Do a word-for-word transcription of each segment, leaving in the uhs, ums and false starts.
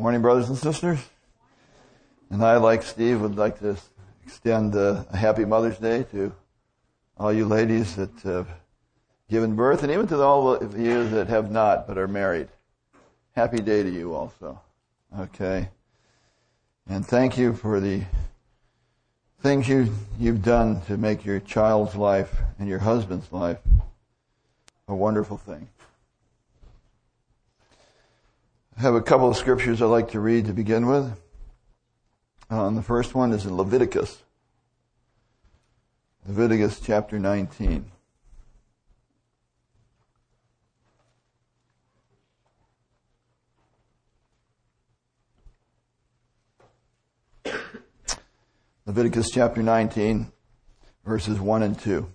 Morning, brothers and sisters. And I, like Steve, would like to extend uh, a happy Mother's Day to all you ladies that have given birth, and even to all of you that have not but are married. Happy day to you also. Okay. And thank you for the things you, you've done to make your child's life and your husband's life a wonderful thing. I have a couple of scriptures I'd like to read to begin with. Um, the first one is in Leviticus. Leviticus chapter nineteen. Leviticus chapter nineteen, verses one and two.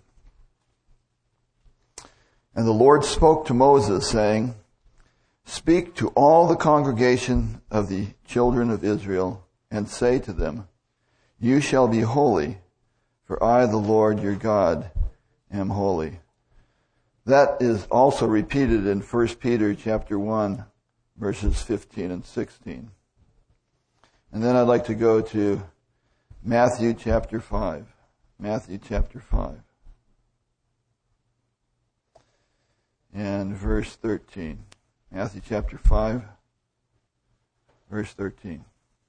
And the Lord spoke to Moses, saying, Speak to all the congregation of the children of Israel, and say to them, You shall be holy, for I, the Lord your God, am holy. That is also repeated in First Peter chapter one, verses fifteen and sixteen. And then I'd like to go to Matthew chapter five. Matthew chapter five. And verse thirteen. Matthew chapter five, verse thirteen.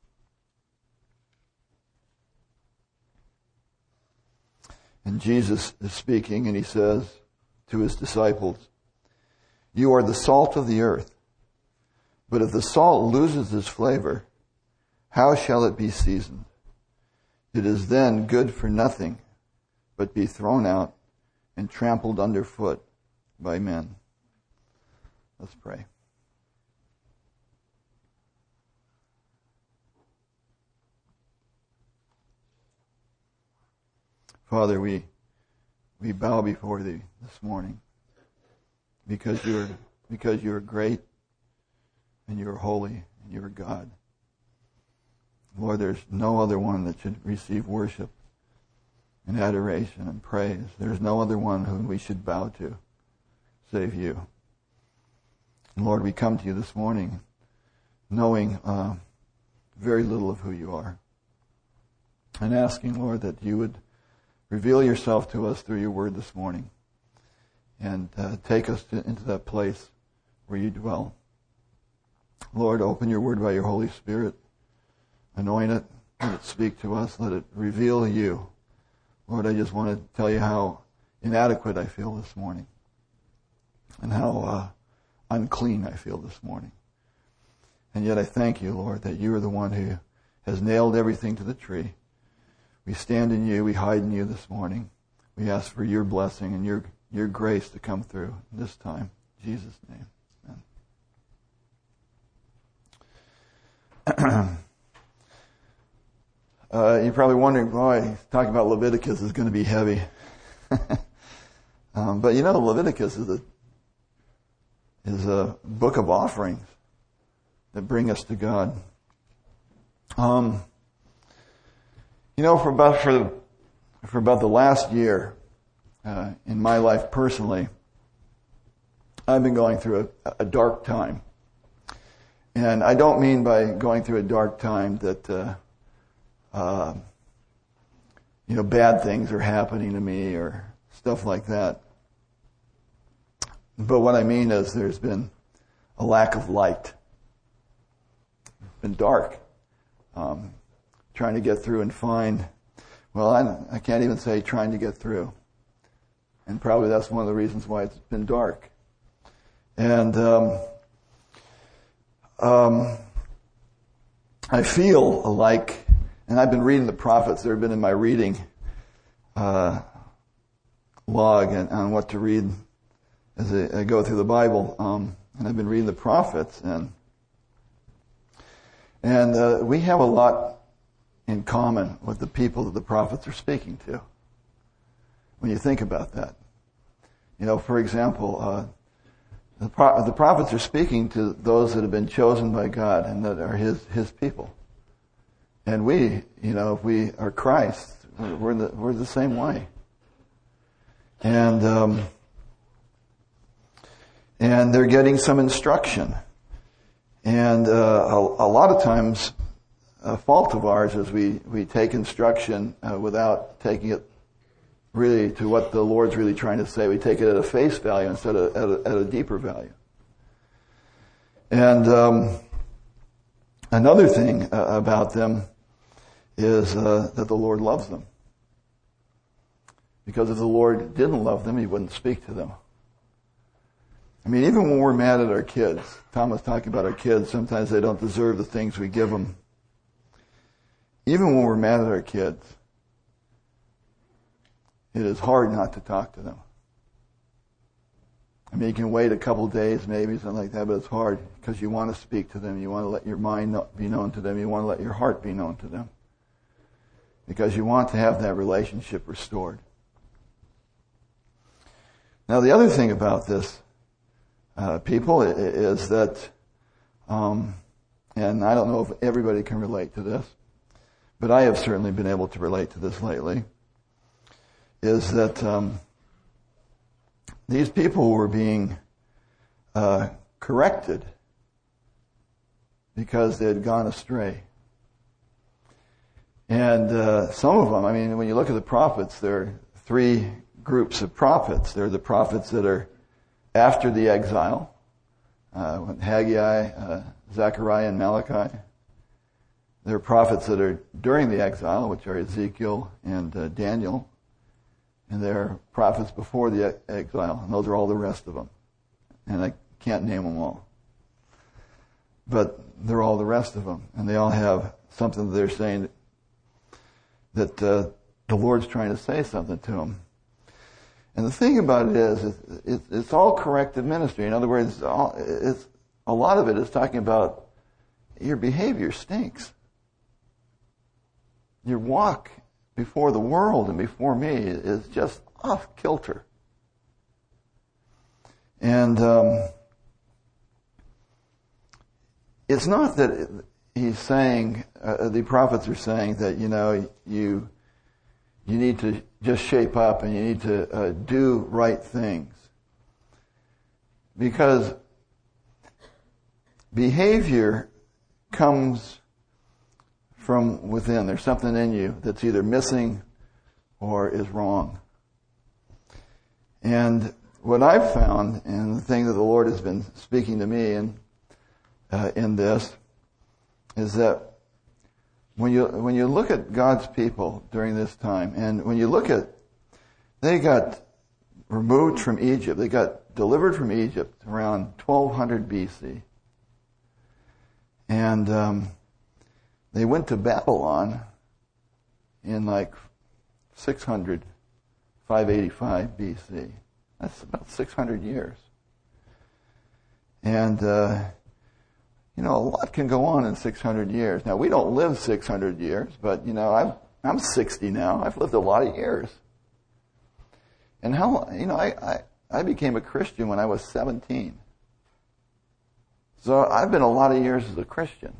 And Jesus is speaking, and he says to his disciples, You are the salt of the earth. But if the salt loses its flavor, how shall it be seasoned? It is then good for nothing, but be thrown out and trampled underfoot by men. Let's pray. Father, we we bow before thee this morning because you're because you're great and you're holy and you're God. Lord, there's no other one that should receive worship and adoration and praise. There's no other one whom we should bow to save you. And Lord, we come to you this morning knowing uh, very little of who you are and asking, Lord, that you would reveal yourself to us through your word this morning and uh, take us to, into that place where you dwell. Lord, open your word by your Holy Spirit. Anoint it. Let it speak to us. Let it reveal you. Lord, I just want to tell you how inadequate I feel this morning and how uh, unclean I feel this morning. And yet I thank you, Lord, that you are the one who has nailed everything to the tree. We stand in you. We hide in you this morning. We ask for your blessing and your your grace to come through this time. In Jesus' name. Amen. uh, you're probably wondering, boy, talking about Leviticus is going to be heavy. um, but you know, Leviticus is a is a book of offerings that bring us to God. Um. You know, for about for the, for about the last year, uh, in my life personally, I've been going through a, a dark time, and I don't mean by going through a dark time that uh, uh, you know bad things are happening to me or stuff like that. But what I mean is there's been a lack of light. It's been dark. Um, trying to get through and find, well, I, I can't even say trying to get through. And probably that's one of the reasons why it's been dark. And um, um, I feel like, and I've been reading the prophets, they've been in my reading uh, log and on what to read as I, I go through the Bible. Um, and I've been reading the prophets, and and uh, we have a lot in common with the people that the prophets are speaking to. When you think about that. You know, for example, uh, the, pro- the prophets are speaking to those that have been chosen by God and that are His His people. And we, you know, if we are Christ, we're the, we're the same way. And um, and they're getting some instruction. And uh, a, a lot of times, a fault of ours is we, we take instruction uh, without taking it really to what the Lord's really trying to say. We take it at a face value instead of at a, at a deeper value. And um, another thing uh, about them is uh, that the Lord loves them. Because if the Lord didn't love them, He wouldn't speak to them. I mean, even when we're mad at our kids, Tom was talking about our kids, sometimes they don't deserve the things we give them. Even when we're mad at our kids, it is hard not to talk to them. I mean, you can wait a couple days, maybe, something like that, but it's hard because you want to speak to them. You want to let your mind be known to them. You want to let your heart be known to them. Because you want to have that relationship restored. Now, the other thing about this, uh, people, is that, um, and I don't know if everybody can relate to this, but I have certainly been able to relate to this lately, is that um, these people were being uh, corrected because they had gone astray. And uh, some of them, I mean, when you look at the prophets, there are three groups of prophets. There are the prophets that are after the exile, uh, Haggai, uh, Zechariah, and Malachi. There are prophets that are during the exile, which are Ezekiel and uh, Daniel. And there are prophets before the exile, and those are all the rest of them. And I can't name them all. But they're all the rest of them. And they all have something that they're saying that, that uh, the Lord's trying to say something to them. And the thing about it is, it's, it's, it's all corrective ministry. In other words, all, it's, a lot of it is talking about your behavior stinks. Your walk before the world and before me is just off kilter. And um, it's not that he's saying, uh, the prophets are saying that, you know, you you need to just shape up and you need to uh, do right things. Because behavior comes from within. There's something in you that's either missing or is wrong. And what I've found, and the thing that the Lord has been speaking to me in, uh, in this, is that when you when you look at God's people during this time, and when you look at, they got removed from Egypt, they got delivered from Egypt around twelve hundred B C. And um, they went to Babylon in like six hundred, five eighty-five B C. That's about six hundred years. And, uh, you know, a lot can go on in six hundred years. Now, we don't live six hundred years, but, you know, I'm, I'm sixty now. I've lived a lot of years. And how, you know, I, I, I became a Christian when I was seventeen. So I've been a lot of years as a Christian.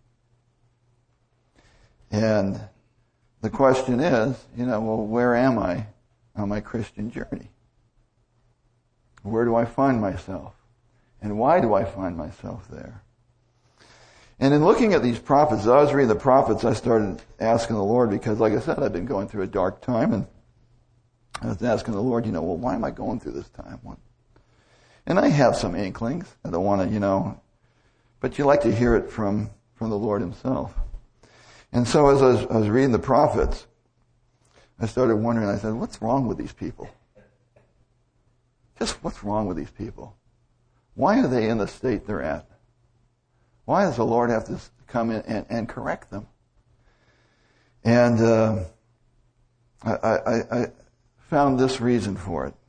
And the question is, you know, well, where am I on my Christian journey? Where do I find myself? And why do I find myself there? And in looking at these prophets, as I was reading the prophets, I started asking the Lord, because like I said, I've been going through a dark time, and I was asking the Lord, you know, well, why am I going through this time? And I have some inklings. I don't want to, you know, but you like to hear it from, from the Lord Himself. And so as I was, I was reading the prophets, I started wondering, I said, what's wrong with these people? Just what's wrong with these people? Why are they in the state they're at? Why does the Lord have to come in and, and correct them? And uh, I, I, I found this reason for it.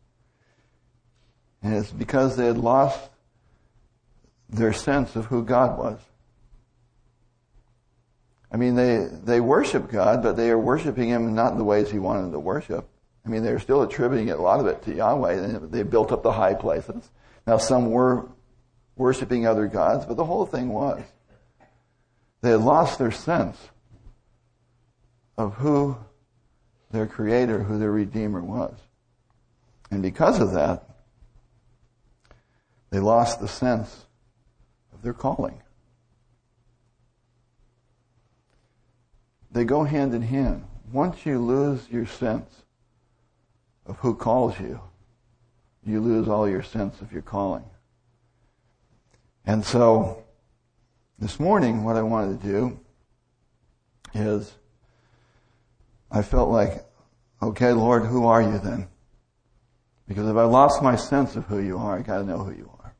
And it's because they had lost their sense of who God was. I mean, they, they worship God, but they are worshiping Him not in the ways He wanted them to worship. I mean, they're still attributing a lot of it to Yahweh. They built up the high places. Now, some were worshiping other gods, but the whole thing was they had lost their sense of who their Creator, who their Redeemer was. And because of that, they lost the sense of their calling. They go hand in hand. Once you lose your sense of who calls you, you lose all your sense of your calling. And so, this morning, what I wanted to do is, I felt like, okay, Lord, who are you then? Because if I lost my sense of who you are, I got to know who you are.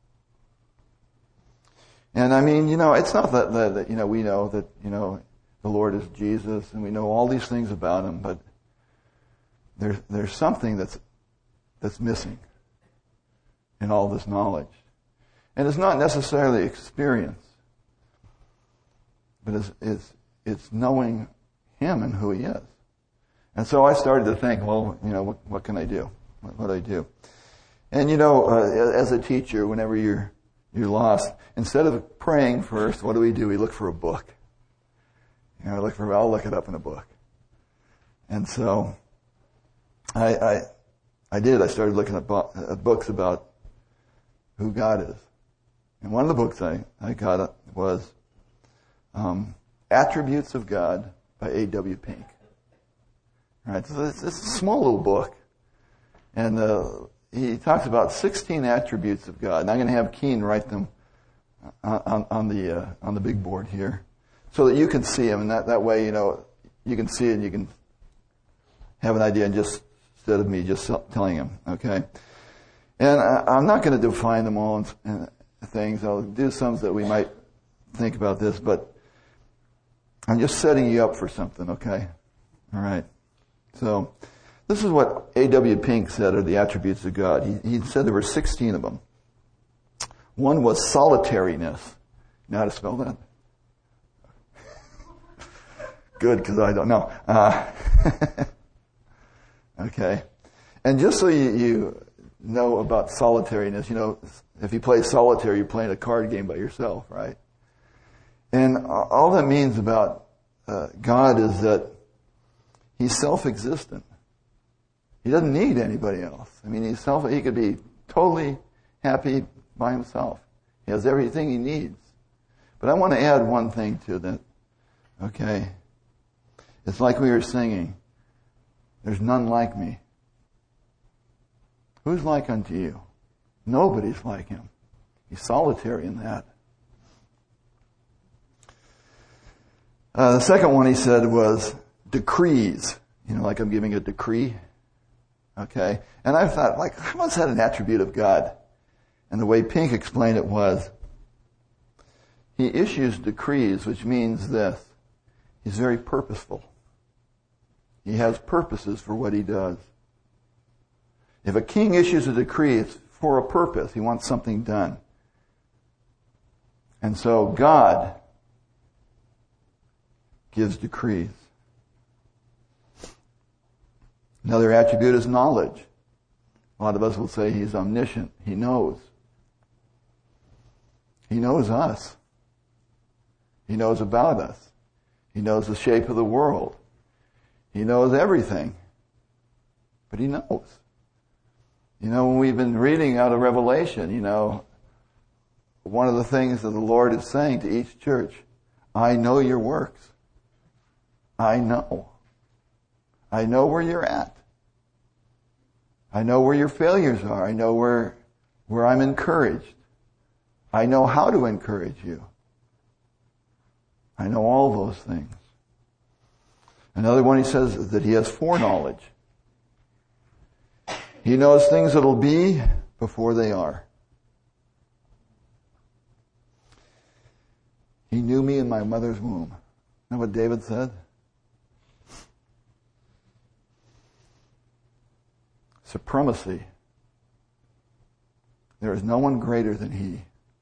And I mean, you know, it's not that, that, that, you know, we know that, you know, the Lord is Jesus and we know all these things about Him, but there's, there's something that's, that's missing in all this knowledge. And it's not necessarily experience, but it's, it's, it's knowing Him and who He is. And so I started to think, well, you know, what, what can I do? What, what do I do? And you know, uh, as a teacher, whenever you're, you're lost, instead of praying first, what do we do? We look for a book. You know, I look for, I'll look it up in a book. And so, I, I, I did. I started looking at, bo- at books about who God is. And one of the books I, I got was um, Attributes of God by A W Pink. All right, so it's, it's a small little book. And uh, he talks about sixteen attributes of God. And I'm going to have Keen write them on, on the uh, on the big board here, so that you can see them. And that, that way, you know, you can see it and you can have an idea, and just instead of me just telling him, okay? And I, I'm not going to define them all and, and things. I'll do some that we might think about this, but I'm just setting you up for something, okay? All right. So this is what A W Pink said are the attributes of God. He, he said there were sixteen of them. One was solitariness. You know how to spell that? Good, because I don't know. Uh, okay. And just so you, you know about solitariness, you know, if you play solitaire, you're playing a card game by yourself, right? And all that means about uh, God is that He's self-existent. He doesn't need anybody else. I mean, he's self, he could be totally happy by himself. He has everything he needs. But I want to add one thing to that. Okay? It's like we were singing, there's none like me. Who's like unto you? Nobody's like him. He's solitary in that. Uh, the second one he said was decrees. You know, like I'm giving a decree. Okay? And I thought, like, how is that an attribute of God? And the way Pink explained it was, He issues decrees, which means this. He's very purposeful. He has purposes for what he does. If a king issues a decree, it's for a purpose. He wants something done. And so God gives decrees. Another attribute is knowledge. A lot of us will say he's omniscient. He knows. He knows us. He knows about us. He knows the shape of the world. He knows everything. But he knows. You know, when we've been reading out of Revelation, you know, one of the things that the Lord is saying to each church, I know your works. I know. I know where you're at. I know where your failures are. I know where, where I'm encouraged. I know how to encourage you. I know all those things. Another one, he says that he has foreknowledge. He knows things that'll be before they are. He knew me in my mother's womb. Isn't that what David said? Supremacy. There is no one greater than he.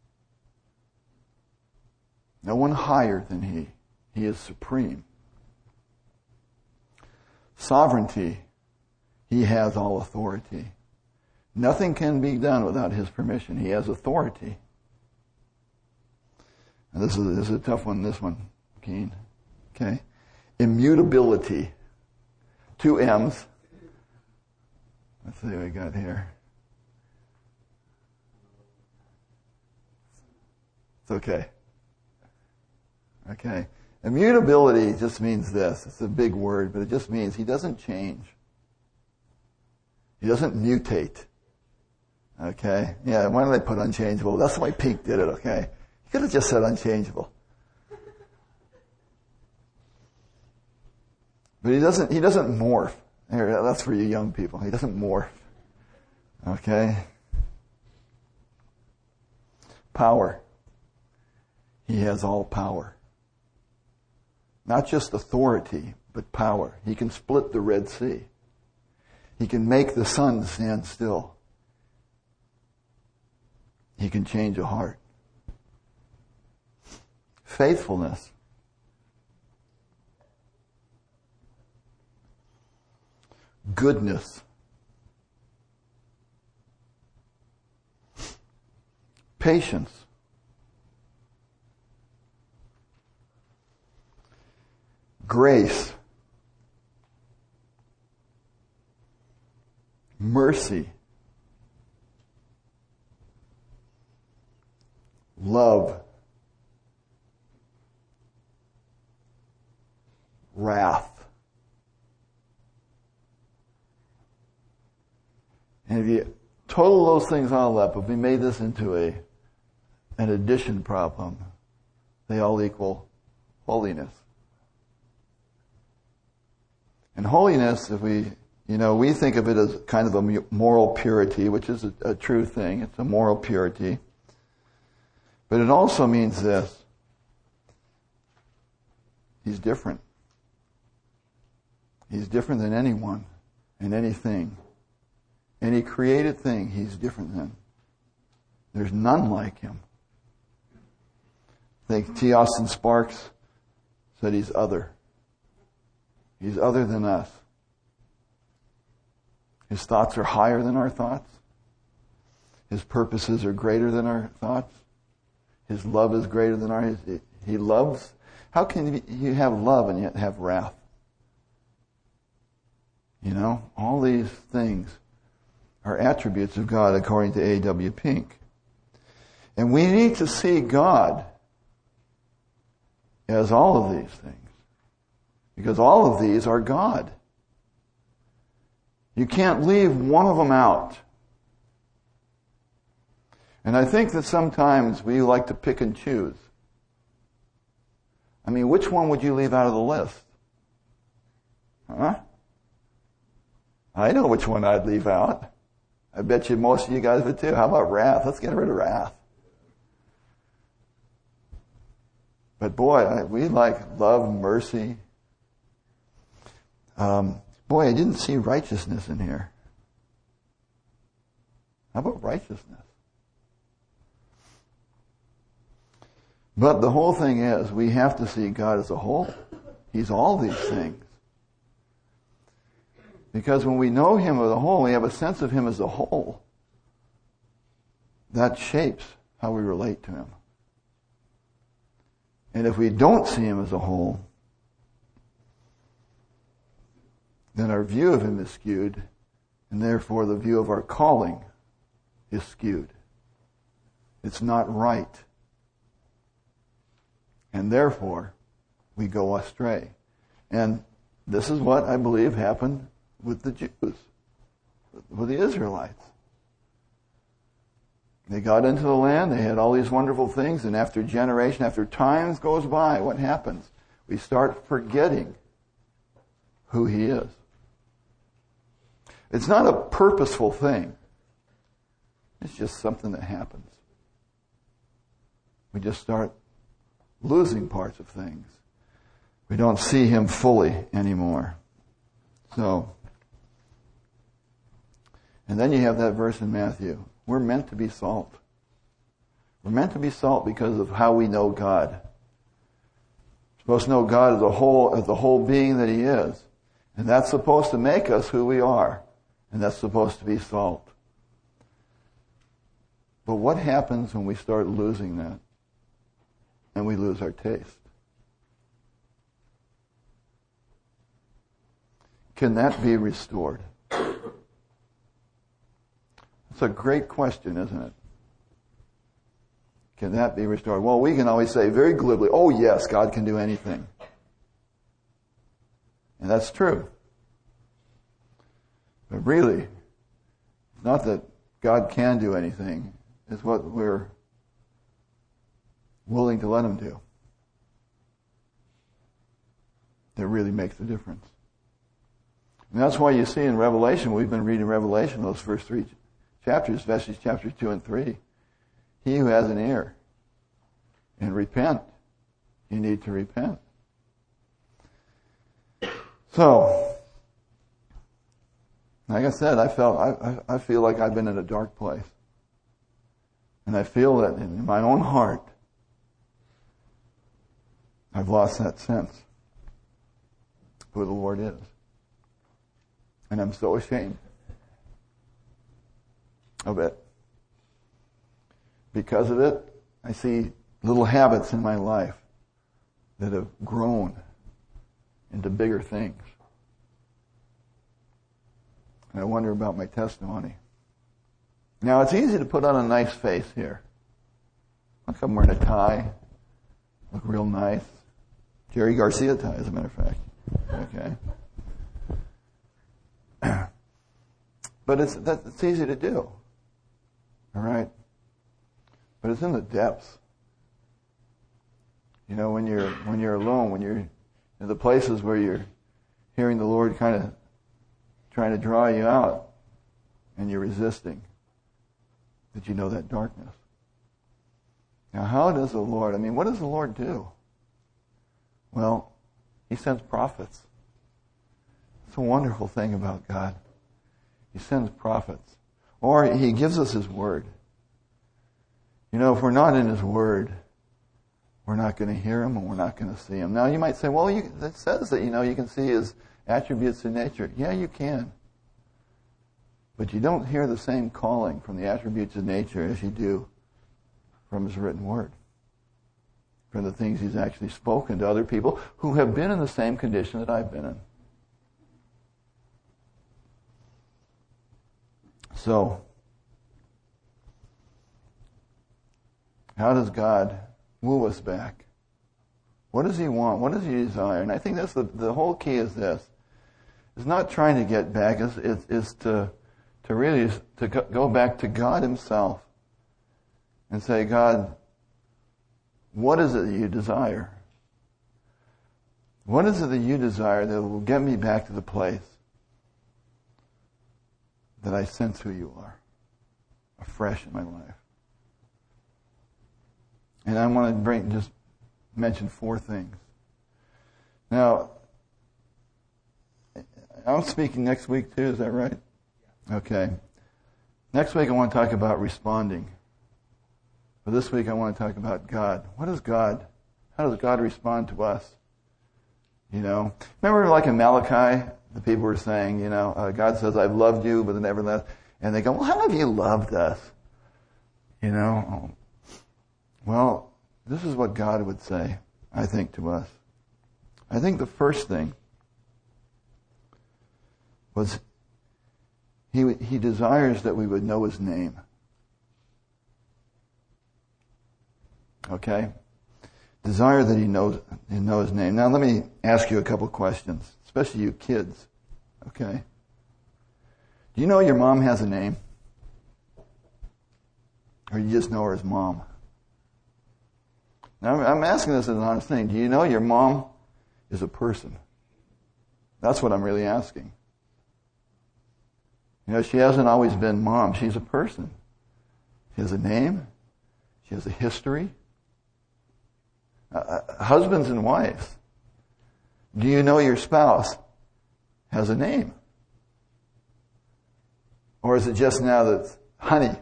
No one higher than he. He is supreme. Sovereignty. He has all authority. Nothing can be done without his permission. He has authority. And this is, this is a tough one, this one, Keen. Okay. Immutability. Two M's. Let's see what we got here. It's okay. Okay. Immutability just means this. It's a big word, but it just means he doesn't change. He doesn't mutate. Okay? Yeah, why don't they put unchangeable? That's why Pink did it, okay? You could have just said unchangeable. But he doesn't, he doesn't morph. That's for you young people. He doesn't morph. Okay? Power. He has all power. Not just authority, but power. He can split the Red Sea. He can make the sun stand still. He can change a heart. Faithfulness. Goodness. Patience. Grace. Mercy. Love. Wrath. And if you total those things all up, if we made this into a an addition problem, they all equal holiness. And holiness, if we, you know, we think of it as kind of a moral purity, which is a, a true thing. It's a moral purity. But it also means this. He's different. He's different than anyone and anything. Any created thing he's different than. There's none like him. I think T. Austin Sparks said he's other. He's other than us. His thoughts are higher than our thoughts. His purposes are greater than our thoughts. His love is greater than ours. He loves. How can you have love and yet have wrath? You know, all these things are attributes of God according to A W Pink. And we need to see God as all of these things. Because all of these are God. You can't leave one of them out. And I think that sometimes we like to pick and choose. I mean, which one would you leave out of the list? Huh? I know which one I'd leave out. I bet you most of you guys would too. How about wrath? Let's get rid of wrath. But boy, I, we like love, mercy. Um, boy, I didn't see righteousness in here. How about righteousness? But the whole thing is, we have to see God as a whole. He's all these things. Because when we know Him as a whole, we have a sense of Him as a whole. That shapes how we relate to Him. And if we don't see Him as a whole, then our view of Him is skewed, and therefore the view of our calling is skewed. It's not right. And therefore, we go astray. And this is what I believe happened with the Jews, with the Israelites. They got into the land, they had all these wonderful things, and after generation, after times goes by, what happens? We start forgetting who He is. It's not a purposeful thing. It's just something that happens. We just start losing parts of things. We don't see Him fully anymore. So, and then you have that verse in Matthew. We're meant to be salt. We're meant to be salt because of how we know God. We're supposed to know God as a whole, as the whole being that He is. And that's supposed to make us who we are. And that's supposed to be salt. But what happens when we start losing that? And we lose our taste? Can that be restored? It's a great question, isn't it? can that be restored? Well, we can always say very glibly, oh yes, God can do anything. And that's true. But really, it's not that God can do anything. It's what we're willing to let Him do that really makes the difference. And that's why you see in Revelation, we've been reading Revelation, those first three chapters, especially chapters two and three. He who has an ear, and repent. You need to repent. So, like I said, I felt, I, I feel like I've been in a dark place. And I feel that in my own heart, I've lost that sense of who the Lord is. And I'm so ashamed of it. Because of it, I see little habits in my life that have grown into bigger things. And I wonder about my testimony. Now, it's easy to put on a nice face here. Look, I'm wearing a tie. Look real nice. Jerry Garcia tie, as a matter of fact. Okay. But it's, that's, it's easy to do. All right? But it's in the depths. You know, when you're when you're alone, when you're in the places where you're hearing the Lord kind of trying to draw you out, and you're resisting, that you know that darkness. Now, how does the Lord, I mean, what does the Lord do? Well, He sends prophets. It's a wonderful thing about God. He sends prophets. Or He gives us His Word. You know, if we're not in His Word, we're not going to hear Him and we're not going to see Him. Now, you might say, well, you, it says that, you know, you can see His attributes in nature. Yeah, you can. But you don't hear the same calling from the attributes of nature as you do from His written Word. From the things He's actually spoken to other people who have been in the same condition that I've been in. So, how does God woo us back? What does He want? What does He desire? And I think that's the, the whole key is this. It's not trying to get back. It's, it's, it's to, to really to go back to God Himself and say, God, what is it that you desire? What is it that you desire that will get me back to the place that I sense who you are afresh in my life? And I want to bring just mention four things. Now, I'm speaking next week too, is that right? Okay. Next week I want to talk about responding. But this week I want to talk about God. What is God? How does God respond to us? You know, remember like in Malachi, the people were saying, you know, uh, God says, I've loved you, but never left. And they go, well, how have you loved us? You know, well, this is what God would say, I think, to us. I think the first thing was he he desires that we would know His name. Okay? Desire that he knows he know His name. Now let me ask you a couple questions, especially you kids. Okay? Do you know your mom has a name? Or you just know her as Mom? Now I'm asking this as an honest thing. Do you know your mom is a person? That's what I'm really asking. You know, she hasn't always been Mom. She's a person. She has a name. She has a history. Uh, husbands and wives. Do you know your spouse has a name? Or is it just now that honey?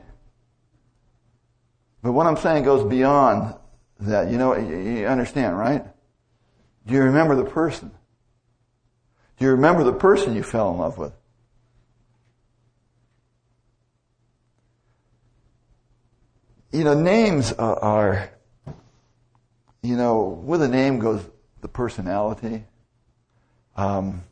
But what I'm saying goes beyond that. You know, you understand, right? Do you remember the person? Do you remember the person you fell in love with? You know, names are, are you know, with a name goes the personality, um,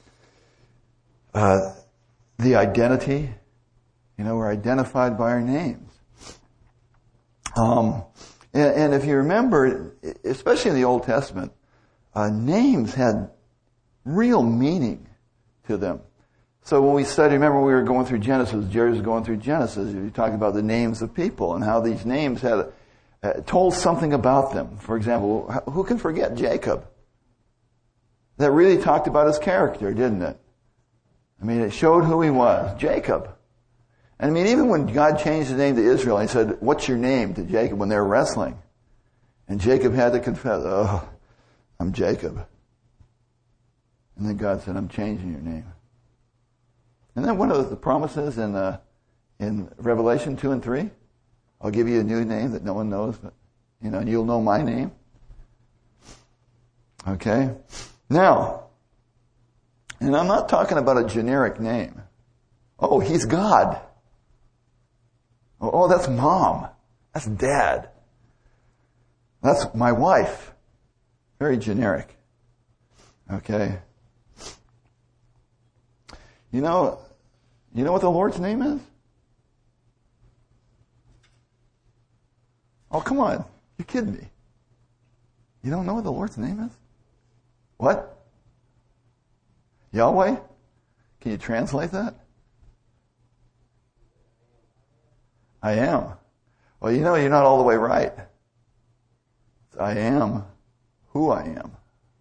uh, the identity. You know, we're identified by our names. Um, And, and if you remember, especially in the Old Testament, uh, names had real meaning to them. So when we studied, remember we were going through Genesis, Jerry was going through Genesis, you talked about the names of people and how these names had uh, told something about them. For example, who can forget Jacob? That really talked about his character, didn't it? I mean, it showed who he was, Jacob. And I mean, even when God changed his name to Israel, he said, what's your name to Jacob when they were wrestling? And Jacob had to confess, oh, I'm Jacob. And then God said, I'm changing your name. And then one of the promises in uh, in Revelation two and three, I'll give you a new name that no one knows, but you know, and you'll know my name. Okay? Now, and I'm not talking about a generic name. Oh, he's God. Oh, that's mom. That's dad. That's my wife. Very generic. Okay? You know, you know what the Lord's name is? Oh, come on. You're kidding me. You don't know what the Lord's name is? What? Yahweh? Can you translate that? I am. Well, you know, you're not all the way right. I am who I am.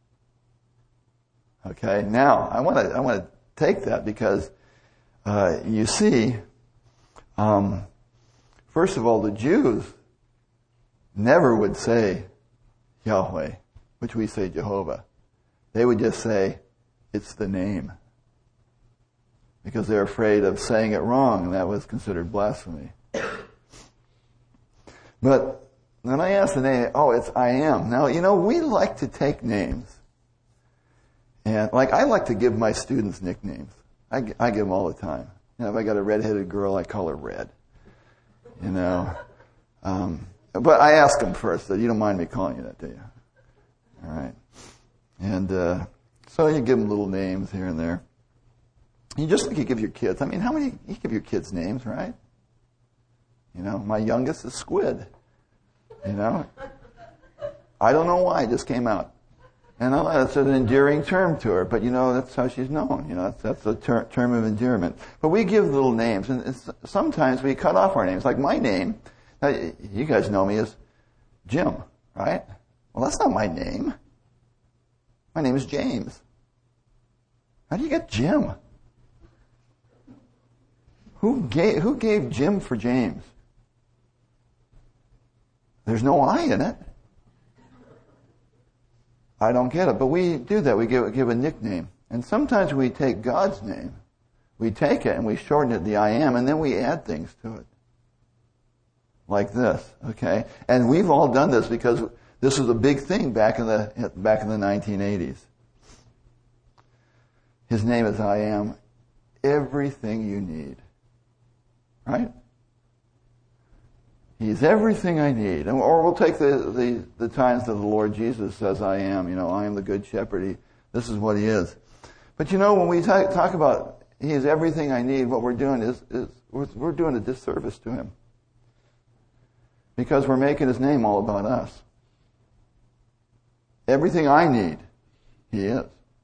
Okay, now, I want to, I want to take that because, uh, you see, um, first of all, the Jews never would say Yahweh, which we say Jehovah. They would just say, it's the name. Because they're afraid of saying it wrong, and that was considered blasphemy. But when I asked the name, oh, it's I am. Now, you know, we like to take names. And, like, I like to give my students nicknames. I, I give them all the time. You know, if I got a redheaded girl, I call her Red. You know. Um, but I ask them first, that you don't mind me calling you that, do you? All right. And uh, so you give them little names here and there. You just like you give your kids. I mean, how many, you give your kids names, right? You know, my youngest is Squid. You know? I don't know why, it just came out. And that's an endearing term to her, but you know, that's how she's known. You know, that's, that's a ter- term of endearment. But we give little names, and it's, sometimes we cut off our names. Like my name, now, you guys know me as Jim, right? Well, that's not my name. My name is James. How do you get Jim? Who gave, who gave Jim for James? There's no I in it. I don't get it. But we do that. We give, give a nickname. And sometimes we take God's name. We take it and we shorten it, the I am, and then we add things to it. Like this, okay? And we've all done this because this was a big thing back in the, back in the nineteen eighties. His name is I am everything you need. Right? He's everything I need. Or we'll take the, the, the times that the Lord Jesus says, I am. You know, I am the good shepherd. He, this is what he is. But you know, when we talk, talk about he is everything I need, what we're doing is, is we're, we're doing a disservice to him. Because we're making his name all about us. Everything I need, he is.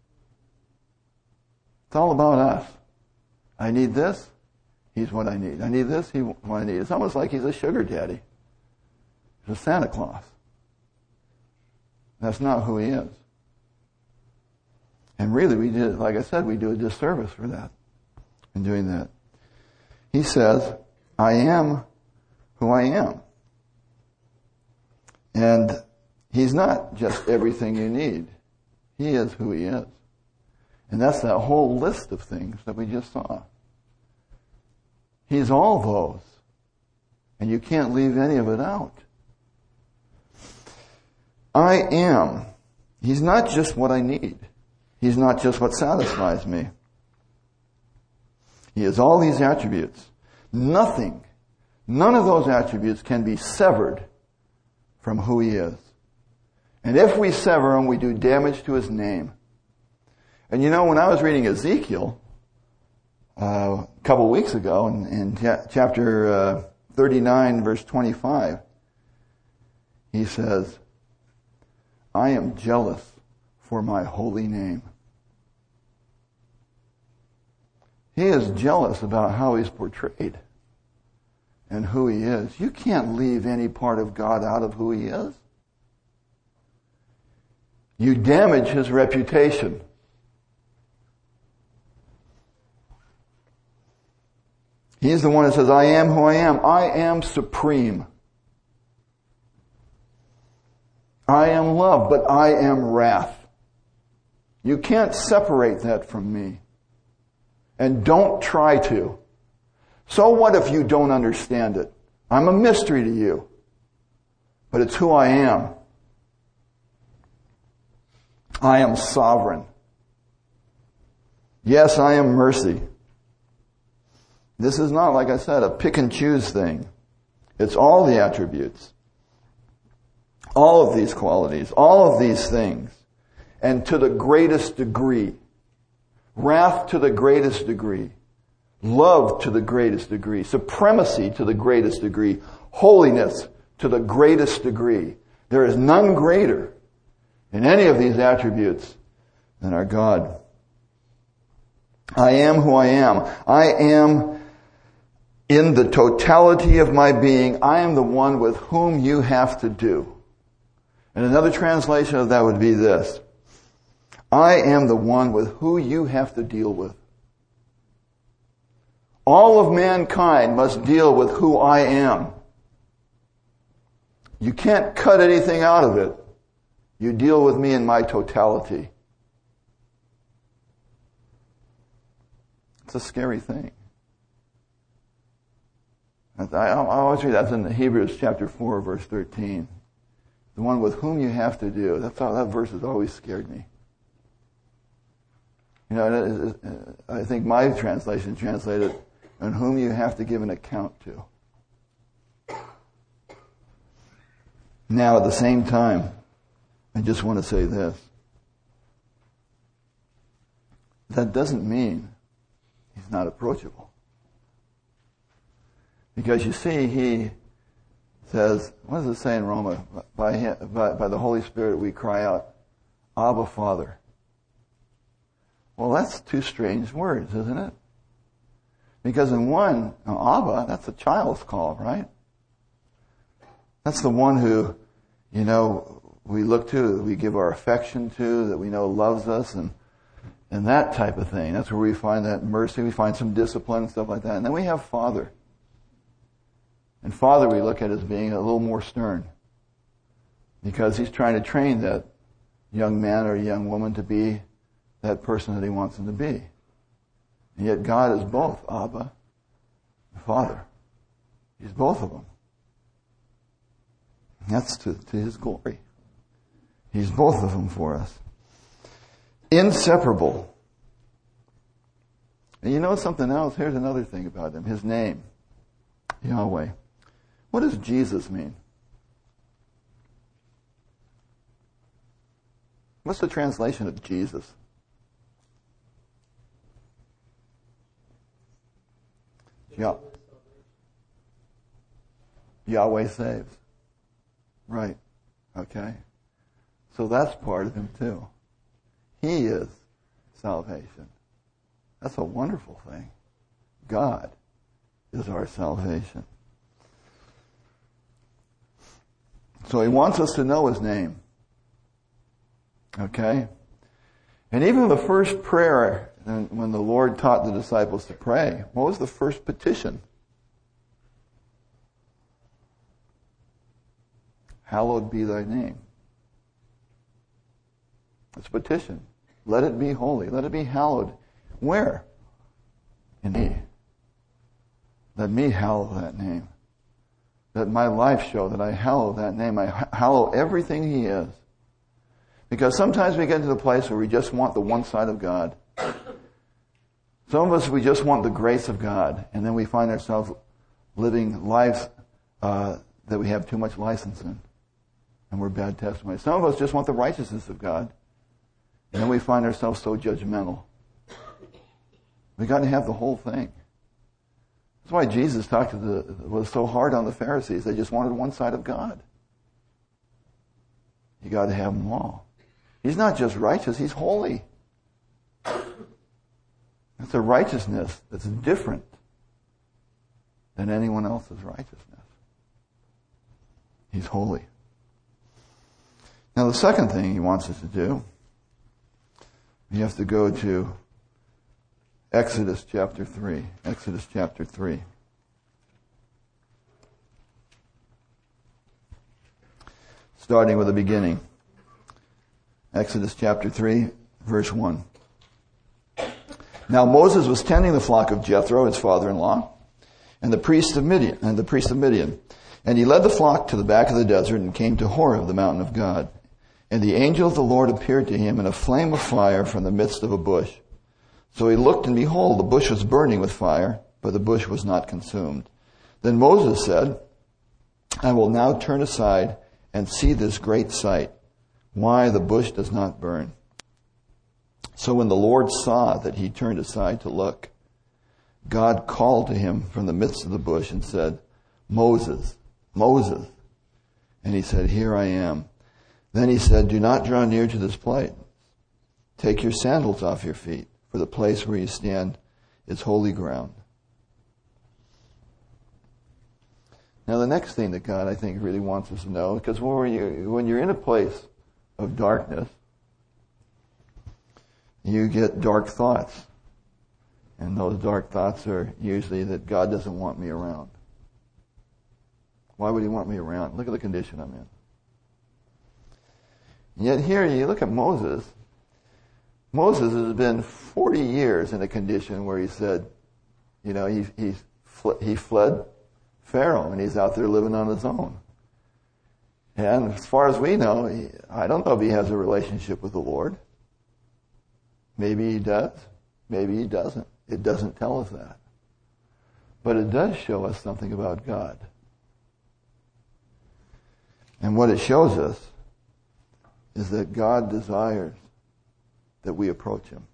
It's all about us. I need this. He's what I need. I need this, he's what I need. It's almost like he's a sugar daddy. He's a Santa Claus. That's not who he is. And really, we did, like I said, we do a disservice for that in doing that. He says, I am who I am. And he's not just everything you need. He is who he is. And that's that whole list of things that we just saw. He's all those. And you can't leave any of it out. I am. He's not just what I need. He's not just what satisfies me. He has all these attributes. Nothing, none of those attributes can be severed from who he is. And if we sever them, we do damage to his name. And you know, when I was reading Ezekiel, Uh, a couple of weeks ago, in, in cha- chapter uh, thirty-nine, verse twenty-five, he says, I am jealous for my holy name. He is jealous about how he's portrayed and who he is. You can't leave any part of God out of who he is. You damage his reputation. He's the one that says, I am who I am. I am supreme. I am love, but I am wrath. You can't separate that from me. And don't try to. So what if you don't understand it? I'm a mystery to you. But it's who I am. I am sovereign. Yes, I am mercy. This is not, like I said, a pick and choose thing. It's all the attributes. All of these qualities. All of these things. And to the greatest degree. Wrath to the greatest degree. Love to the greatest degree. Supremacy to the greatest degree. Holiness to the greatest degree. There is none greater in any of these attributes than our God. I am who I am. I am in the totality of my being. I am the one with whom you have to do. And another translation of that would be this. I am the one with who you have to deal with. All of mankind must deal with who I am. You can't cut anything out of it. You deal with me in my totality. It's a scary thing. I always read that's in Hebrews chapter four, verse thirteen. The one with whom you have to do. That's how that verse has always scared me. You know, I think my translation translated, and whom you have to give an account to. Now, at the same time, I just want to say this. That doesn't mean he's not approachable. Because you see, he says, what does it say in Romans? By, him, by, by the Holy Spirit we cry out, Abba, Father. Well, that's two strange words, isn't it? Because in one, Abba, that's a child's call, right? That's the one who, you know, we look to, that we give our affection to, that we know loves us, and and that type of thing. That's where we find that mercy, we find some discipline and stuff like that. And then we have Father. And Father we look at as being a little more stern. Because he's trying to train that young man or young woman to be that person that he wants them to be. And yet God is both Abba and Father. He's both of them. And that's to, to his glory. He's both of them for us. Inseparable. And you know something else? Here's another thing about him. His name, Yahweh. What does Jesus mean? What's the translation of Jesus? Yeah. Yahweh saves. Right. Okay. So that's part of him too. He is salvation. That's a wonderful thing. God is our salvation. So he wants us to know his name. Okay? And even the first prayer, when the Lord taught the disciples to pray, what was the first petition? Hallowed be thy name. It's a petition. Let it be holy. Let it be hallowed. Where? In me. Let me hallow that name. Let my life show that I hallow that name. I hallow everything he is. Because sometimes we get to the place where we just want the one side of God. Some of us, we just want the grace of God. And then we find ourselves living lives uh, that we have too much license in. And we're bad testimonies. Some of us just want the righteousness of God. And then we find ourselves so judgmental. We got to have the whole thing. That's why Jesus talked to the, was so hard on the Pharisees. They just wanted one side of God. You got to have them all. He's not just righteous, he's holy. It's a righteousness that's different than anyone else's righteousness. He's holy. Now the second thing he wants us to do, you have to go to Exodus chapter three. Exodus chapter three. Starting with the beginning. Exodus chapter three, verse one. Now Moses was tending the flock of Jethro, his father-in-law, and the priest of Midian, and the priest of Midian. And he led the flock to the back of the desert and came to Horeb, the mountain of God. And the angel of the Lord appeared to him in a flame of fire from the midst of a bush. So he looked, and behold, the bush was burning with fire, but the bush was not consumed. Then Moses said, I will now turn aside and see this great sight, why the bush does not burn. So when the Lord saw that he turned aside to look, God called to him from the midst of the bush and said, Moses, Moses. And he said, Here I am. Then he said, Do not draw near to this place. Take your sandals off your feet, for the place where you stand is holy ground. Now the next thing that God, I think, really wants us to know, because when you're, when you're in a place of darkness, you get dark thoughts. And those dark thoughts are usually that God doesn't want me around. Why would he want me around? Look at the condition I'm in. Yet here you look at Moses. Moses has been forty years in a condition where he said, you know, he, he, fl- he fled Pharaoh and he's out there living on his own. And as far as we know, he, I don't know if he has a relationship with the Lord. Maybe he does. Maybe he doesn't. It doesn't tell us that. But it does show us something about God. And what it shows us is that God desires that we approach him.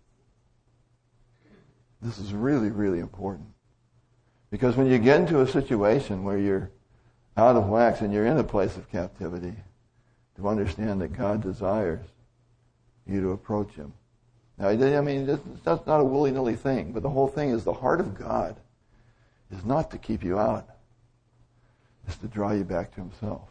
This is really, really important. Because when you get into a situation where you're out of wax and you're in a place of captivity, to understand that God desires you to approach him. Now, I mean, that's not a willy-nilly thing, but the whole thing is the heart of God is not to keep you out. It's to draw you back to himself.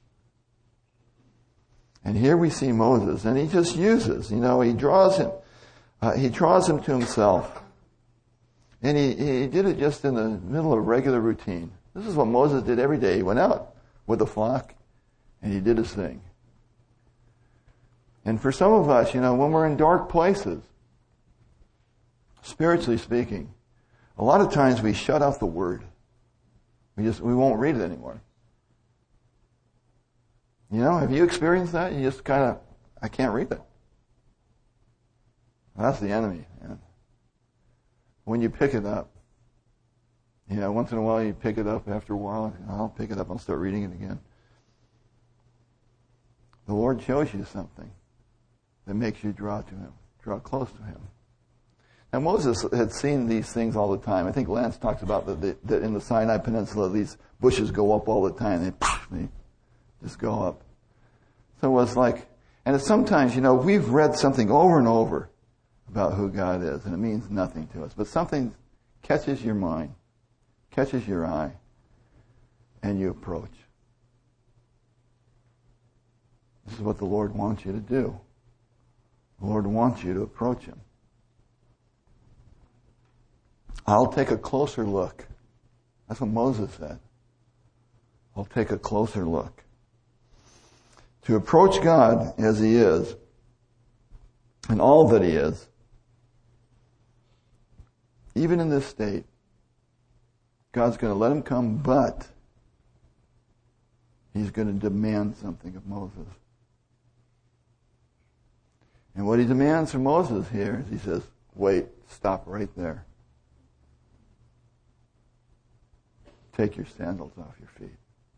And here we see Moses, and he just uses, you know, he draws him, uh, he draws him to himself. And he, he did it just in the middle of regular routine. This is what Moses did every day. He went out with the flock, and he did his thing. And for some of us, you know, when we're in dark places, spiritually speaking, a lot of times we shut off the Word. We just, we won't read it anymore. You know, have you experienced that? You just kind of, I can't read it. That's the enemy, man. When you pick it up, you know, once in a while you pick it up, after a while, I'll pick it up, I'll start reading it again. The Lord shows you something that makes you draw to him, draw close to him. Now Moses had seen these things all the time. I think Lance talks about that, that in the Sinai Peninsula, these bushes go up all the time. They, they just go up. So it was like, and it's sometimes, you know, we've read something over and over about who God is, and it means nothing to us. But something catches your mind, catches your eye, and you approach. This is what the Lord wants you to do. The Lord wants you to approach him. I'll take a closer look. That's what Moses said. I'll take a closer look. To approach God as he is, and all that he is, even in this state, God's going to let him come, but he's going to demand something of Moses. And what he demands from Moses here is he says, wait, stop right there. Take your sandals off your feet.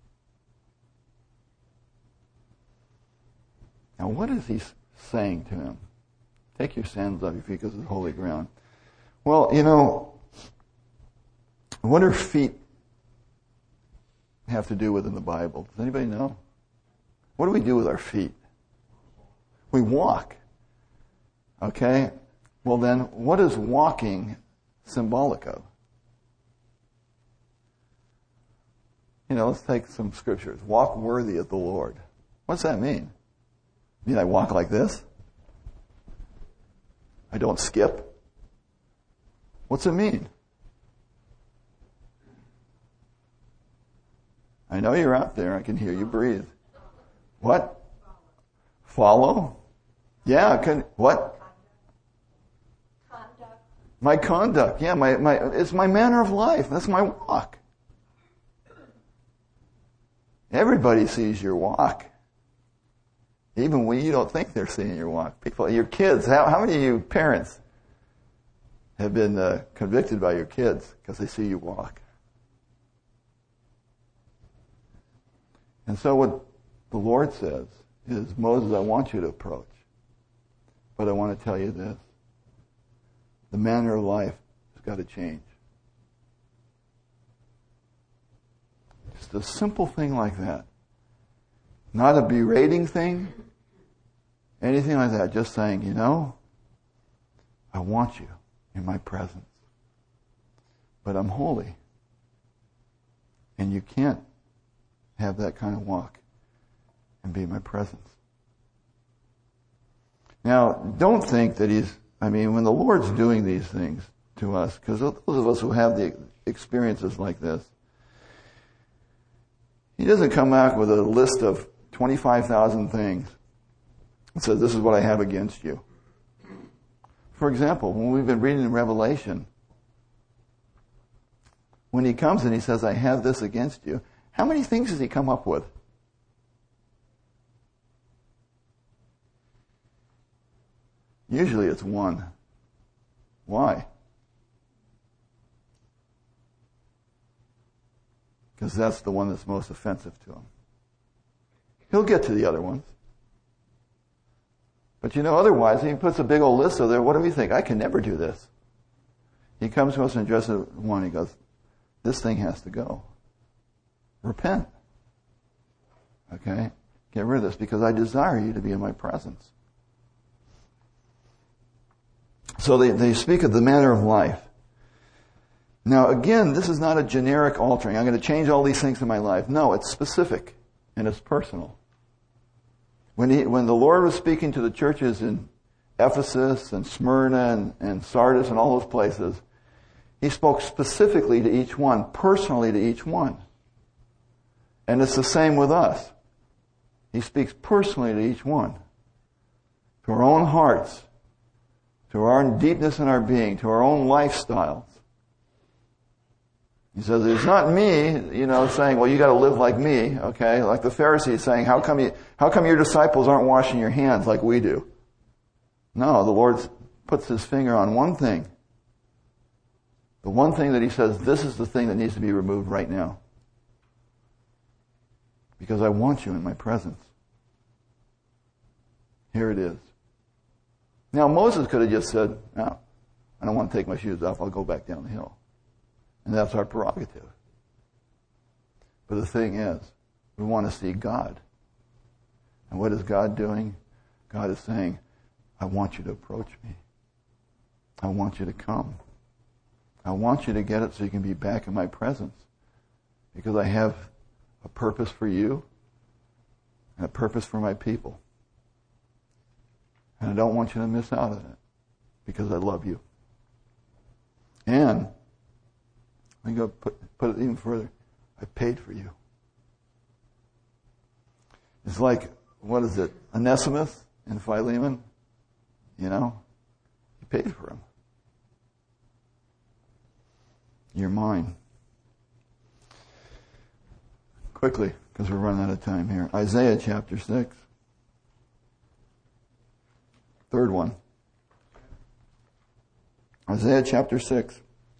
Now what is he saying to him? Take your sandals off your feet because it's holy ground. Well, you know, what do feet have to do with in the Bible? Does anybody know? What do we do with our feet? We walk. Okay? Well then, what is walking symbolic of? You know, let's take some scriptures. Walk worthy of the Lord. What's that mean? I mean, I walk like this? I don't skip? What's it mean? I know you're out there. I can hear you breathe. What? Follow? Yeah, can, what? Conduct. My conduct. Yeah, my, my, it's my manner of life. That's my walk. Everybody sees your walk. Even when you don't think they're seeing your walk. People, your kids, how, how many of you parents have been uh, convicted by your kids because they see you walk? And so what the Lord says is, Moses, I want you to approach. But I want to tell you this. The manner of life has got to change. Just a simple thing like that. Not a berating thing. Anything like that. Just saying, you know, I want you in my presence. But I'm holy. And you can't have that kind of walk and be in my presence. Now, don't think that he's, I mean, when the Lord's doing these things to us, because those of us who have the experiences like this, he doesn't come out with a list of twenty-five thousand things and says, this is what I have against you. For example, when we've been reading in Revelation, when he comes and he says, I have this against you, how many things does he come up with? Usually it's one. Why? Because that's the one that's most offensive to him. He'll get to the other ones. But you know, otherwise, he puts a big old list of there. What do we think? I can never do this. He comes to us and addresses one. He goes, this thing has to go. Repent. Okay? Get rid of this because I desire you to be in my presence. So they, they speak of the manner of life. Now again, this is not a generic altering. I'm going to change all these things in my life. No, it's specific and it's personal. When he, when the Lord was speaking to the churches in Ephesus and Smyrna and, and Sardis and all those places, he spoke specifically to each one, personally to each one. And it's the same with us. He speaks personally to each one. To our own hearts. To our own deepness in our being. To our own lifestyles. He says, it's not me, you know, saying, well, you got to live like me, okay? Like the Pharisees saying, how come you, how come your disciples aren't washing your hands like we do? No, the Lord puts his finger on one thing. The one thing that he says, this is the thing that needs to be removed right now. Because I want you in my presence. Here it is. Now Moses could have just said, no, I don't want to take my shoes off, I'll go back down the hill. And that's our prerogative. But the thing is, we want to see God. And what is God doing? God is saying, I want you to approach me. I want you to come. I want you to get it so you can be back in my presence. Because I have a purpose for you and a purpose for my people. And I don't want you to miss out on it because I love you. And let me go put, put it even further. I paid for you. It's like, what is it? Onesimus and Philemon? You know? You paid for him. You're mine. Quickly, because we're running out of time here. Isaiah chapter six. Third one. Isaiah chapter six.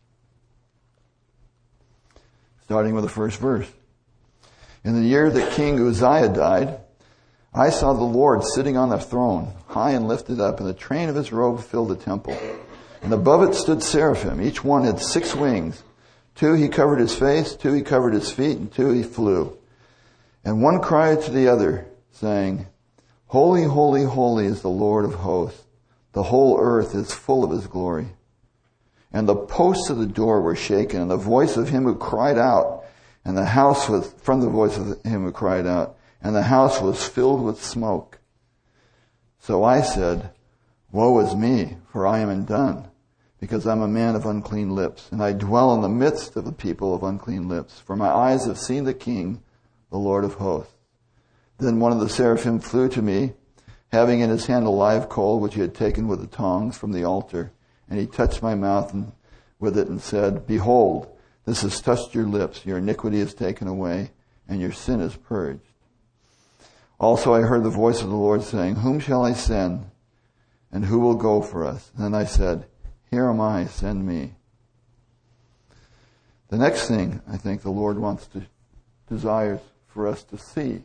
Starting with the first verse. In the year that King Uzziah died, I saw the Lord sitting on the throne, high and lifted up, and the train of his robe filled the temple. And above it stood seraphim. Each one had six wings. Two he covered his face, two he covered his feet, and two he flew. And one cried to the other, saying, Holy, holy, holy is the Lord of hosts. The whole earth is full of his glory. And the posts of the door were shaken, and the voice of him who cried out, and the house was, from the voice of him who cried out, and the house was filled with smoke. So I said, Woe is me, for I am undone, because I am a man of unclean lips, and I dwell in the midst of a people of unclean lips, for my eyes have seen the King, the Lord of hosts. Then one of the seraphim flew to me, having in his hand a live coal which he had taken with the tongs from the altar, and he touched my mouth and, with it and said, Behold, this has touched your lips, your iniquity is taken away, and your sin is purged. Also I heard the voice of the Lord saying, Whom shall I send, and who will go for us? And then I said, Here am I, send me. The next thing I think the Lord wants to, desires for us to see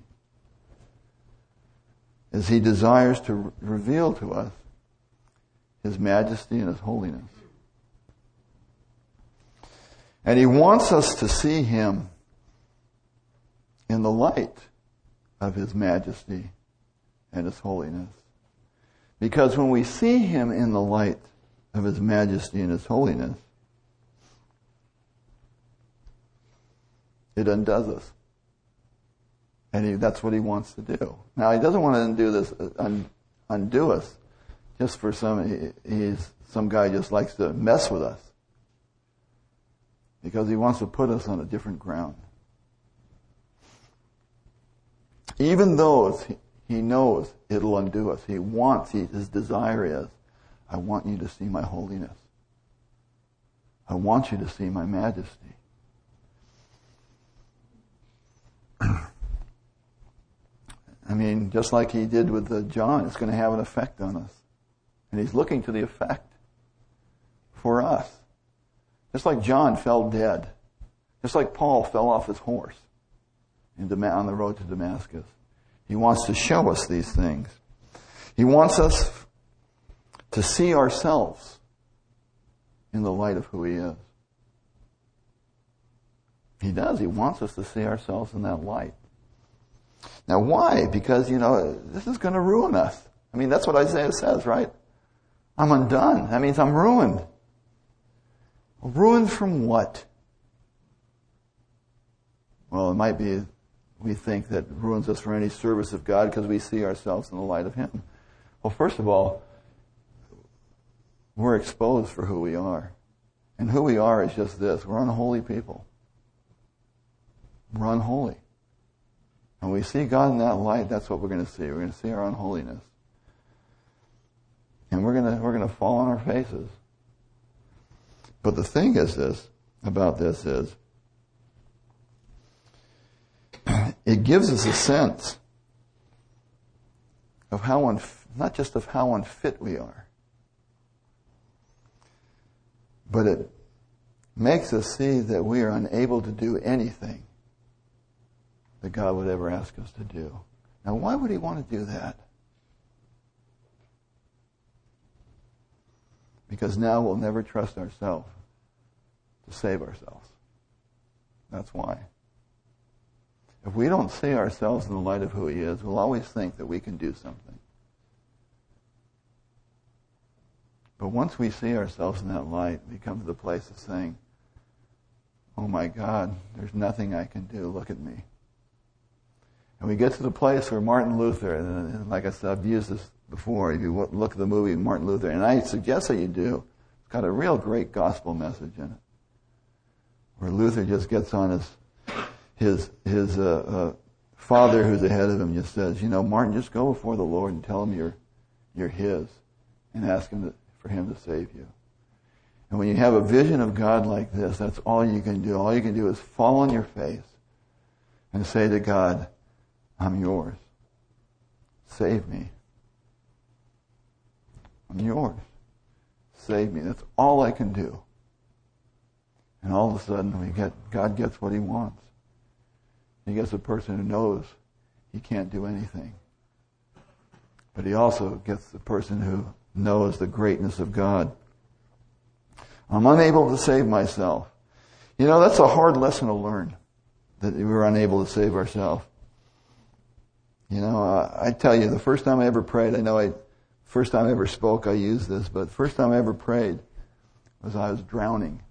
is he desires to re- reveal to us his majesty and his holiness. And he wants us to see him in the light of his majesty and his holiness. Because when we see him in the light of his majesty and his holiness, it undoes us. And he, that's what he wants to do. Now, he doesn't want to undo this, un, undo us, just for some. He, he's some guy just likes to mess with us, because he wants to put us on a different ground. Even though he, he knows it'll undo us, he wants. He, his desire is, I want you to see my holiness. I want you to see my majesty. I mean, just like he did with the John, it's going to have an effect on us. And he's looking to the effect for us. Just like John fell dead. Just like Paul fell off his horse in Dam- on the road to Damascus. He wants to show us these things. He wants us to see ourselves in the light of who he is. He does. He wants us to see ourselves in that light. Now, why? Because, you know, this is going to ruin us. I mean, that's what Isaiah says, right? I'm undone. That means I'm ruined. Ruined from what? Well, it might be we think that ruins us from any service of God because we see ourselves in the light of him. Well, first of all, we're exposed for who we are. And who we are is just this. We're unholy people. We're unholy. And we see God in that light, that's what we're going to see. We're going to see our unholiness. And we're going to we're going to fall on our faces. But the thing is this, about this is, it gives us a sense of how, unf- not just of how unfit we are, but it makes us see that we are unable to do anything that God would ever ask us to do. Now, why would he want to do that? Because now we'll never trust ourselves to save ourselves. That's why. If we don't see ourselves in the light of who he is, we'll always think that we can do something. But once we see ourselves in that light, we come to the place of saying, oh my God, there's nothing I can do. Look at me. And we get to the place where Martin Luther, and like I said, I've used this before, if you look at the movie Martin Luther, and I suggest that you do, it's got a real great gospel message in it, where Luther just gets on his his his uh, uh, father who's ahead of him, just says, you know, Martin, just go before the Lord and tell him you're you're his, and ask him to, for him to save you. And when you have a vision of God like this, that's all you can do. All you can do is fall on your face and say to God, I'm yours. Save me. I'm yours. Save me. That's all I can do. And all of a sudden, we get God gets what he wants. He gets a person who knows he can't do anything. But he also gets the person who knows the greatness of God. I'm unable to save myself. You know, that's a hard lesson to learn, that we're unable to save ourselves. You know, uh, I tell you, the first time I ever prayed, I know I, first time I ever spoke, I used this, but the first time I ever prayed was I was drowning.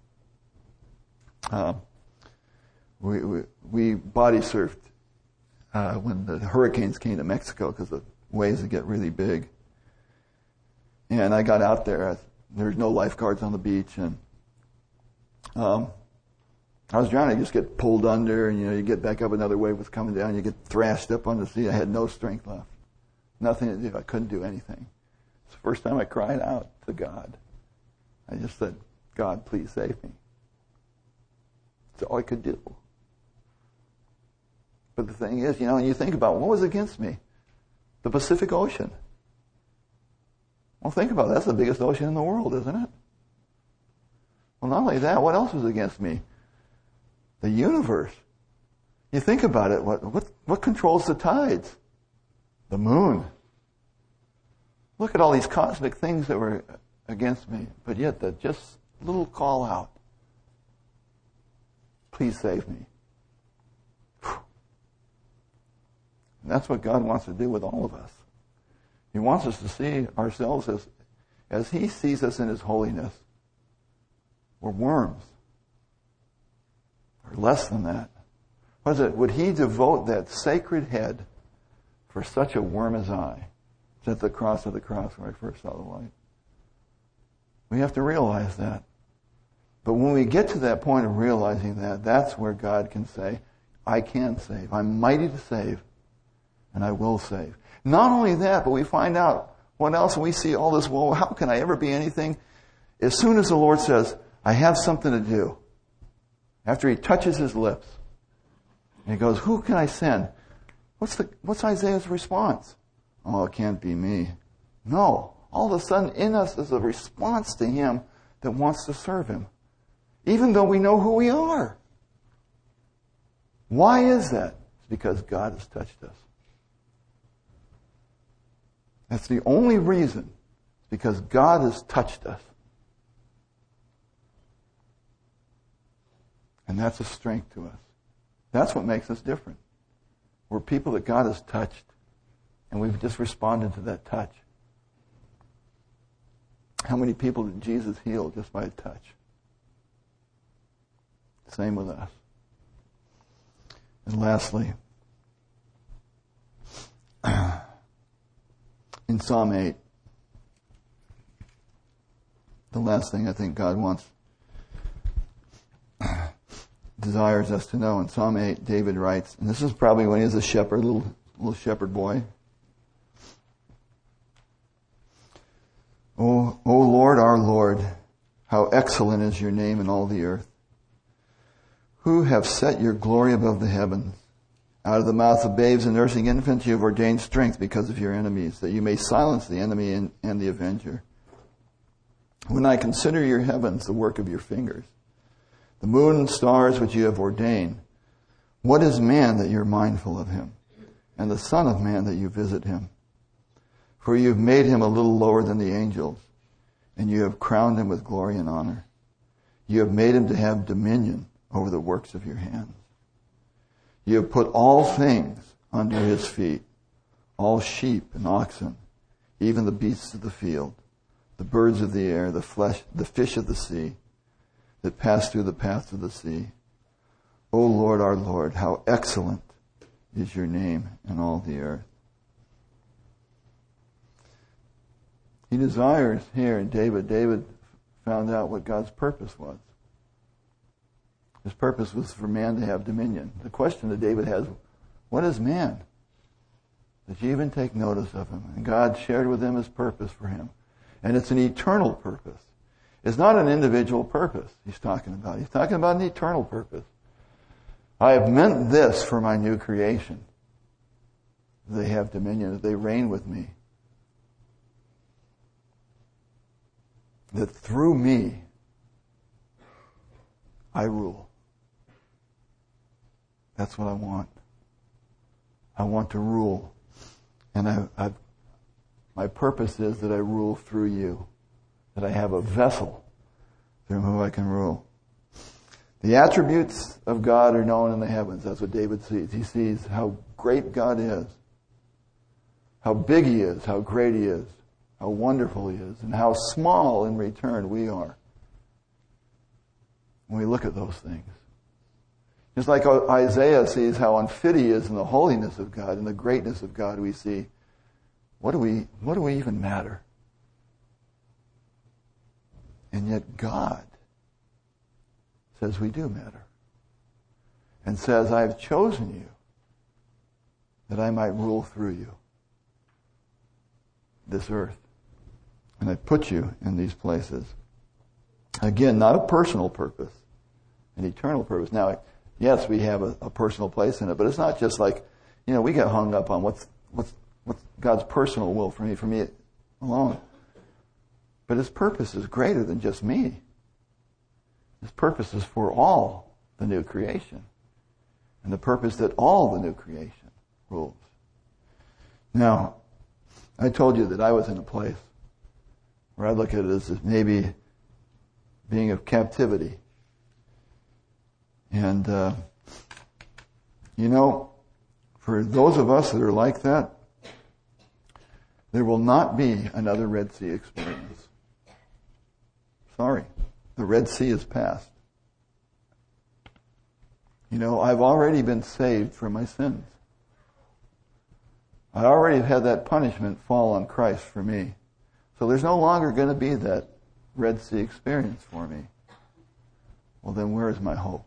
Uh, we, we, we body surfed uh, when the hurricanes came to Mexico because the waves would get really big. And I got out there. There's no lifeguards on the beach, and um, I was drowning. You just get pulled under, and you know you get back up. Another wave was coming down. You get thrashed up on the sea. I had no strength left, nothing to do. I couldn't do anything. It's the first time I cried out to God. I just said, "God, please save me." That's all I could do. But the thing is, you know, and you think about what was against me, the Pacific Ocean. Well, think about it. That's the biggest ocean in the world, isn't it? Well, not only that, what else was against me? The universe. You think about it. What what what controls the tides? The moon. Look at all these cosmic things that were against me, but yet that just little call out. Please save me. Whew. And that's what God wants to do with all of us. He wants us to see ourselves as, as He sees us in His holiness. We're worms. Or less than that. What is it? Would He devote that sacred head for such a worm as I? It's at the cross of the cross where I first saw the light. We have to realize that. But when we get to that point of realizing that, that's where God can say, I can save. I'm mighty to save, and I will save. Not only that, but we find out what else, and we see all this, well, how can I ever be anything? As soon as the Lord says, I have something to do, after He touches His lips, and He goes, who can I send? What's the what's Isaiah's response? Oh, it can't be me. No. All of a sudden in us is a response to Him that wants to serve Him, even though we know who we are. Why is that? It's because God has touched us. That's the only reason. Because God has touched us. And that's a strength to us. That's what makes us different. We're people that God has touched, and we've just responded to that touch. How many people did Jesus heal just by a touch? Same with us. And lastly, in Psalm eight, the last thing I think God wants, desires us to know. In Psalm eight, David writes, and this is probably when he was a shepherd, little little shepherd boy. O, o Lord, our Lord, how excellent is your name in all the earth. Who have set your glory above the heavens? Out of the mouth of babes and nursing infants you have ordained strength because of your enemies, that you may silence the enemy and, and the avenger. When I consider your heavens, the work of your fingers, the moon and stars which you have ordained, what is man that you're mindful of him, and the son of man that you visit him? For you have made him a little lower than the angels, and you have crowned him with glory and honor. You have made him to have dominion over the works of your hands. You have put all things under his feet, all sheep and oxen, even the beasts of the field, the birds of the air, the flesh, the fish of the sea, that pass through the paths of the sea. O Lord, our Lord, how excellent is your name in all the earth. He desires here in David, David found out what God's purpose was. His purpose was for man to have dominion. The question that David has, what is man? Did you even take notice of him? And God shared with him his purpose for him. And it's an eternal purpose. It's not an individual purpose he's talking about. He's talking about an eternal purpose. I have meant this for my new creation. They have dominion, that they reign with me. That through me, I rule. That's what I want. I want to rule. And I, I've, my purpose is that I rule through you. That I have a vessel through whom I can rule. The attributes of God are known in the heavens. That's what David sees. He sees how great God is. how big He is, how great He is, how wonderful He is, and how small in return we are when we look at those things. Just like Isaiah sees how unfit he is in the holiness of God and the greatness of God, we see, what do we, what do we even matter? And yet God says we do matter. And says, I have chosen you that I might rule through you this earth. And I put you in these places. Again, not a personal purpose, an eternal purpose. Now, yes, we have a, a personal place in it, but it's not just like, you know, we get hung up on what's what's what's God's personal will for me, for me alone. But His purpose is greater than just me. His purpose is for all the new creation. And the purpose that all the new creation rules. Now, I told you that I was in a place where I look at it as maybe being of captivity. And, uh, you know, for those of us that are like that, there will not be another Red Sea experience. Sorry. The Red Sea is past. You know, I've already been saved from my sins. I already had that punishment fall on Christ for me. So there's no longer going to be that Red Sea experience for me. Well, then where is my hope?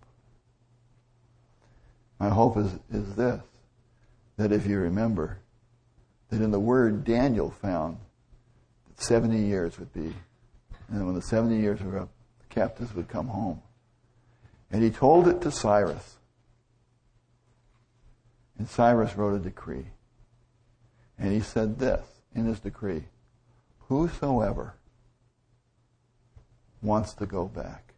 My hope is, is this, that if you remember, that in the word Daniel found that seventy years would be, and when the seventy years were up, the captives would come home. And he told it to Cyrus. And Cyrus wrote a decree. And he said this in his decree, whosoever wants to go back,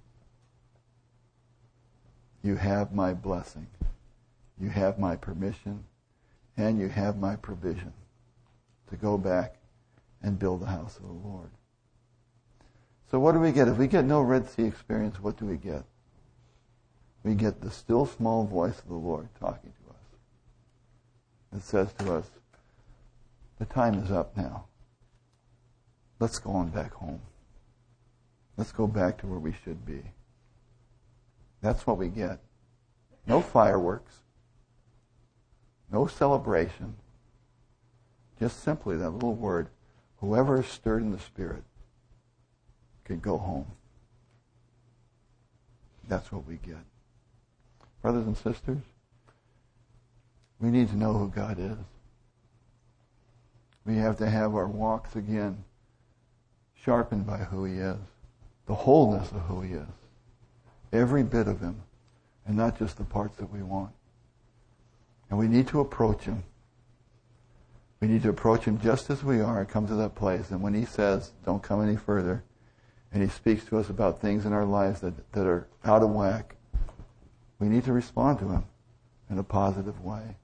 you have my blessing, you have my permission, and you have my provision to go back and build the house of the Lord. So what do we get? If we get no Red Sea experience, what do we get? We get the still small voice of the Lord talking to us. It says to us, the time is up now. Let's go on back home. Let's go back to where we should be. That's what we get. No fireworks. No celebration. Just simply that little word, whoever is stirred in the Spirit can go home. That's what we get. Brothers and sisters, we need to know who God is. We have to have our walks again sharpened by who He is. The wholeness of who He is. Every bit of Him. And not just the parts that we want. And we need to approach Him. We need to approach Him just as we are and come to that place. And when He says, don't come any further, and He speaks to us about things in our lives that, that are out of whack, we need to respond to Him in a positive way.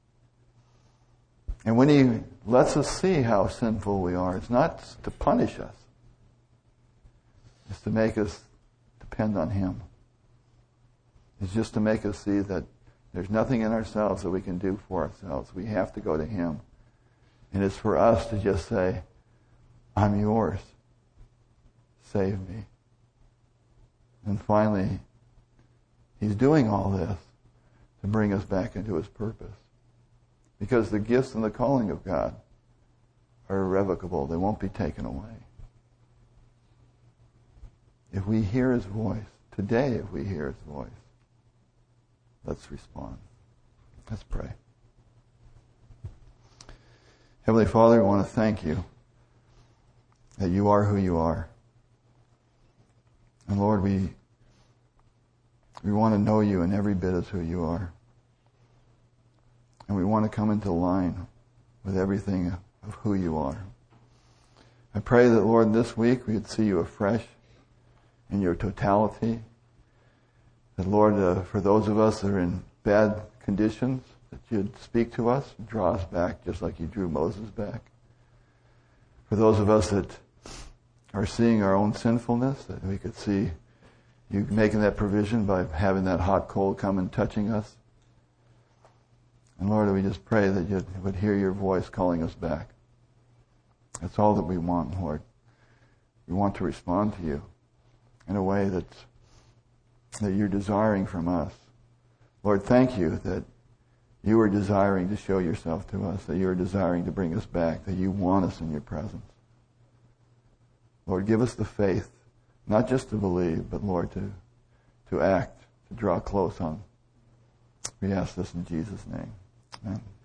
And when He lets us see how sinful we are, it's not to punish us. It's to make us depend on Him. It's just to make us see that there's nothing in ourselves that we can do for ourselves. We have to go to Him. And it's for us to just say, I'm yours. Save me. And finally, He's doing all this to bring us back into His purpose. Because the gifts and the calling of God are irrevocable. They won't be taken away. If we hear His voice, today if we hear His voice, let's respond. Let's pray. Heavenly Father, I want to thank You that You are who You are. And Lord, we we want to know You in every bit as who You are. And we want to come into line with everything of who You are. I pray that, Lord, this week we would see You afresh in Your totality. That, Lord, uh, for those of us that are in bad conditions, that You'd speak to us, draw us back just like You drew Moses back. For those of us that are seeing our own sinfulness, that we could see You making that provision by having that hot coal come and touching us. And Lord, we just pray that you would hear your voice calling us back. That's all that we want, Lord. We want to respond to you in a way that's, that you're desiring from us. Lord, thank you that you are desiring to show yourself to us, that you are desiring to bring us back, that you want us in your presence. Lord, give us the faith, not just to believe, but Lord, to, to act, to draw close on. We ask this in Jesus' name. Amen.